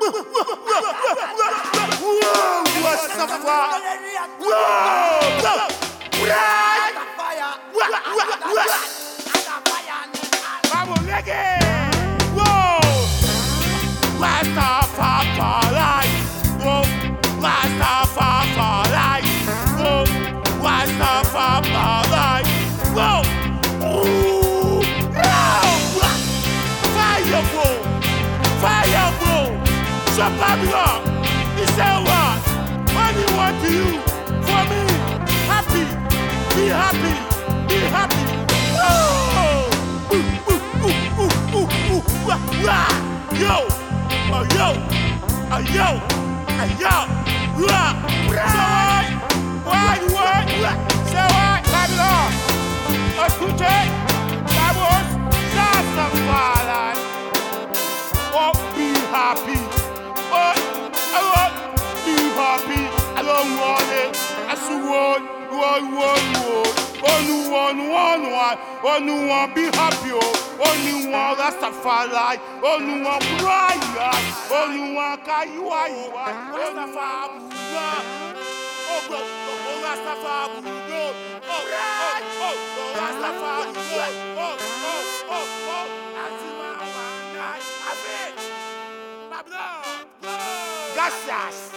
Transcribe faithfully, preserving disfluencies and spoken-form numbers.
Whoa, what's the fuck? Whoa, right? Vamos, nigga! Whoa! Rastafari! Whoa! Rastafari! Whoa! Rastafari! Whoa! Ooh! No! Fire, bro! Fire, bro! So Babylon, he said what? Only want to you, for me, happy, be happy, be happy. Oh! Ooh, ooh, ooh, ooh, ooh, ooh, wah, wah. Yo! Oh, yo! Oh, yo! Oh, yo! Wah, wah. Say what? What? What? Say what? Babylon! Escuche, vamos, Rastafari. Oh, be happy. Oh, I want be happy. I don't want it. I should want, want, want, want. Only one, one, one. Only one be happy. Only one Rastafari. Only one cry. Only one cry. You are you are. Rastafari. Oh, go. Oh, Rastafari. Go. Oh, oh, oh, oh, Rastafari. Go. Oh, oh, oh, oh. Gracias.